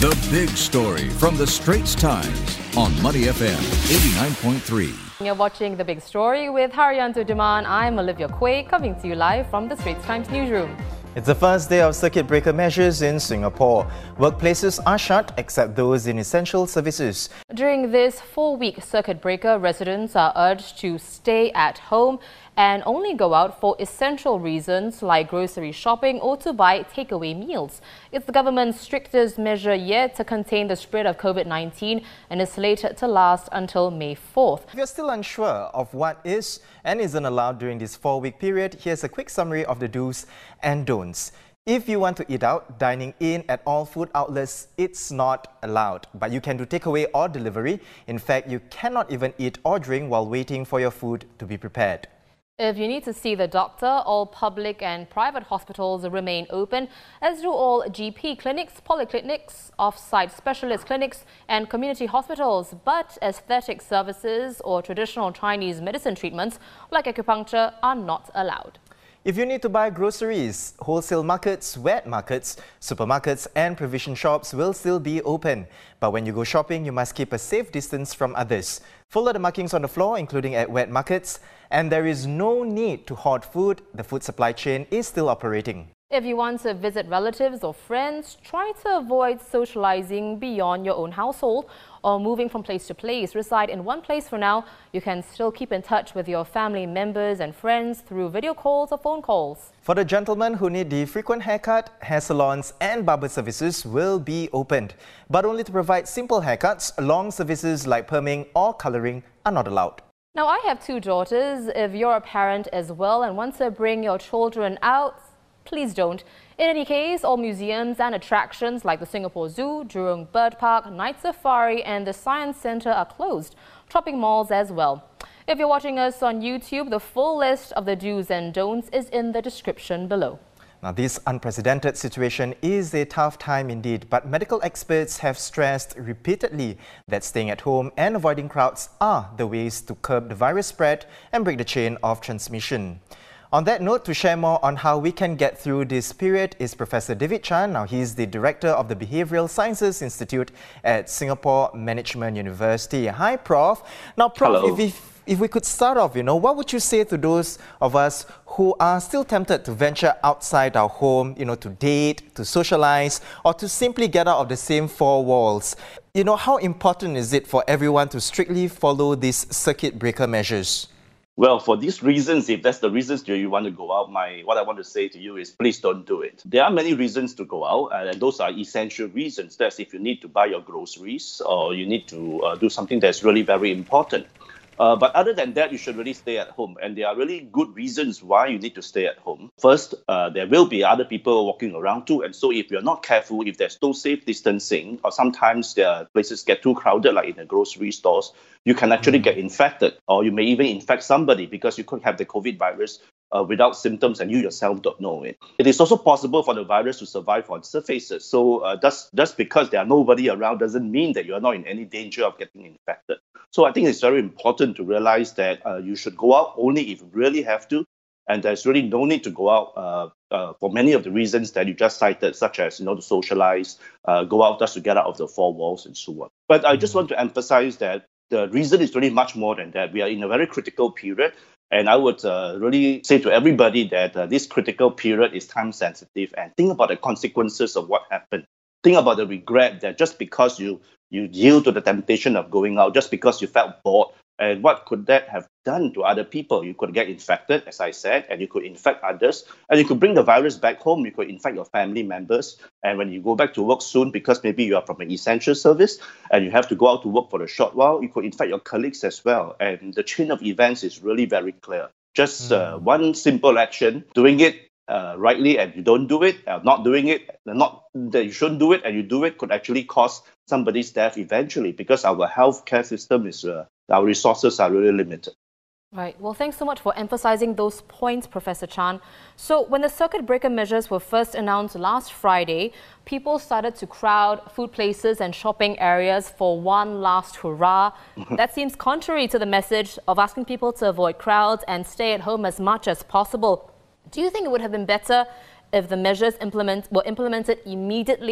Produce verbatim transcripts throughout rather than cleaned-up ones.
The Big Story from the Straits Times on Money F M eighty-nine point three. You're watching The Big Story with Haryanto Duman. I'm Olivia Quay, coming to you live from the Straits Times newsroom. It's the first day of circuit breaker measures in Singapore. Workplaces are shut except those in essential services. During this four-week circuit breaker, residents are urged to stay at home and only go out for essential reasons like grocery shopping or to buy takeaway meals. It's the government's strictest measure yet to contain the spread of COVID nineteen and is slated to last until May fourth. If you're still unsure of what is and isn't allowed during this four-week period, here's a quick summary of the do's and don'ts. If you want to eat out, dining in at all food outlets, it's not allowed. But you can do takeaway or delivery. In fact, you cannot even eat or drink while waiting for your food to be prepared. If you need to see the doctor, all public and private hospitals remain open, as do all G P clinics, polyclinics, off-site specialist clinics and community hospitals. But aesthetic services or traditional Chinese medicine treatments like acupuncture are not allowed. If you need to buy groceries, wholesale markets, wet markets, supermarkets and provision shops will still be open. But when you go shopping, you must keep a safe distance from others. Follow the markings on the floor, including at wet markets. And there is no need to hoard food. The food supply chain is still operating. If you want to visit relatives or friends, try to avoid socializing beyond your own household or moving from place to place. Reside in one place for now. You can still keep in touch with your family members and friends through video calls or phone calls. For the gentlemen who need the frequent haircut, hair salons and barber services will be opened. But only to provide simple haircuts. Long services like perming or colouring are not allowed. Now, I have two daughters. If you're a parent as well and want to bring your children out, please don't. In any case, all museums and attractions like the Singapore Zoo, Jurong Bird Park, Night Safari and the Science Centre are closed. Shopping malls as well. If you're watching us on YouTube, the full list of the do's and don'ts is in the description below. Now, this unprecedented situation is a tough time indeed, but medical experts have stressed repeatedly that staying at home and avoiding crowds are the ways to curb the virus spread and break the chain of transmission. On that note, to share more on how we can get through this period is Professor David Chan. Now, he's the Director of the Behavioural Sciences Institute at Singapore Management University. Hi, Professor Now, Professor if, if, if we could start off, you know, what would you say to those of us who are still tempted to venture outside our home, you know, to date, to socialize, or to simply get out of the same four walls? You know, how important is it for everyone to strictly follow these circuit breaker measures? Well, for these reasons, if that's the reasons you want to go out, my what I want to say to you is please don't do it. There are many reasons to go out, and those are essential reasons. That's if you need to buy your groceries or you need to uh, do something that's really very important. Uh, but other than that, you should really stay at home. And there are really good reasons why you need to stay at home. First, uh, there will be other people walking around too. And so if you're not careful, if there's no safe distancing, or sometimes the places get too crowded, like in the grocery stores, you can actually get infected. Or you may even infect somebody because you could have the COVID virus Uh, without symptoms and you yourself don't know it. It is also possible for the virus to survive on surfaces. So uh, just, just because there are nobody around doesn't mean that you are not in any danger of getting infected. So I think it's very important to realize that uh, you should go out only if you really have to. And there's really no need to go out uh, uh, for many of the reasons that you just cited, such as, you know, to socialize, uh, go out just to get out of the four walls and so on. But I just want to emphasize that the reason is really much more than that. We are in a very critical period. And I would uh, really say to everybody that uh, this critical period is time sensitive, and think about the consequences of what happened. Think about the regret that just because you, you yield to the temptation of going out, just because you felt bored, and what could that have done to other people? You could get infected, as I said, and you could infect others, and you could bring the virus back home. You could infect your family members. And when you go back to work soon, because maybe you are from an essential service and you have to go out to work for a short while, you could infect your colleagues as well. And the chain of events is really very clear. Just uh, one simple action, doing it uh, rightly and you don't do it, uh, not doing it, not that you shouldn't do it and you do it, could actually cause somebody's death eventually, because our healthcare system is uh, our resources are really limited. Right. Well, thanks so much for emphasizing those points, Professor Chan. So when the circuit breaker measures were first announced last Friday, people started to crowd food places and shopping areas for one last hurrah. That seems contrary to the message of asking people to avoid crowds and stay at home as much as possible. Do you think it would have been better if the measures implement, were implemented immediately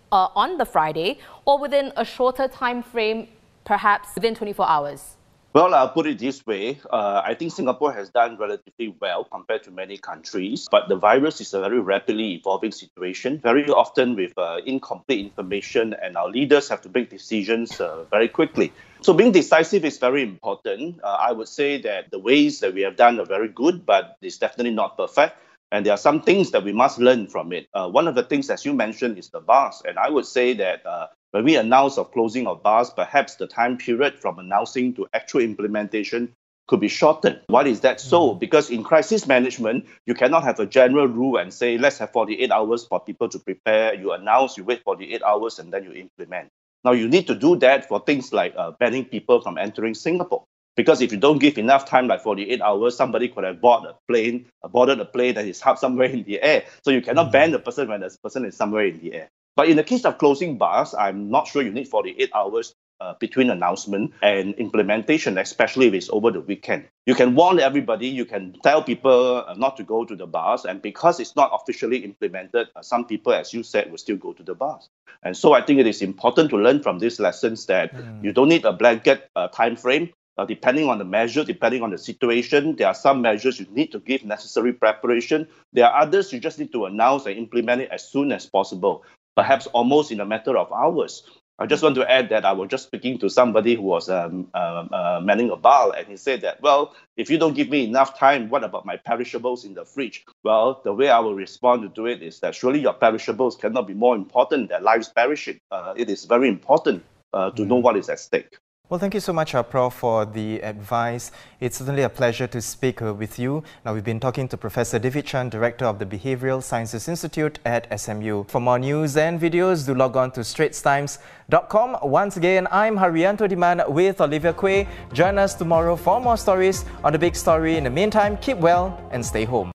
uh, on the Friday, or within a shorter time frame, perhaps within twenty-four hours? Well, I'll put it this way. Uh, I think Singapore has done relatively well compared to many countries, but the virus is a very rapidly evolving situation, very often with uh, incomplete information, and our leaders have to make decisions uh, very quickly. So being decisive is very important. Uh, I would say that the ways that we have done are very good, but it's definitely not perfect. And there are some things that we must learn from it. Uh, one of the things, as you mentioned, is the bars. And I would say that uh, when we announce of closing of bars, perhaps the time period from announcing to actual implementation could be shortened. Why is that so? Because in crisis management, you cannot have a general rule and say, let's have forty-eight hours for people to prepare. You announce, you wait forty-eight hours, and then you implement. Now, you need to do that for things like uh, banning people from entering Singapore. Because if you don't give enough time, like forty-eight hours, somebody could have bought a plane, uh, boarded a plane that is up somewhere in the air. So you cannot ban the person when the person is somewhere in the air. But in the case of closing bars, I'm not sure you need forty-eight hours uh, between announcement and implementation, especially if it's over the weekend. You can warn everybody, you can tell people uh, not to go to the bars, and because it's not officially implemented, uh, some people, as you said, will still go to the bars. And so I think it is important to learn from these lessons that mm. you don't need a blanket uh, time frame. Uh, depending on the measure, depending on the situation, there are some measures you need to give necessary preparation. There are others you just need to announce and implement it as soon as possible, perhaps almost in a matter of hours. I just want to add that I was just speaking to somebody who was um, uh, uh, manning a bar, and he said that, well, if you don't give me enough time, what about my perishables in the fridge? Well, the way I will respond to do it is that surely your perishables cannot be more important than lives perishing. Uh, it is very important uh, to mm. know what is at stake. Well, thank you so much, uh, Prof, for the advice. It's certainly a pleasure to speak uh, with you. Now, we've been talking to Professor David Chan, Director of the Behavioural Sciences Institute at S M U. For more news and videos, do log on to straits times dot com. Once again, I'm Haryanto Diman with Olivia Quay. Join us tomorrow for more stories on The Big Story. In the meantime, keep well and stay home.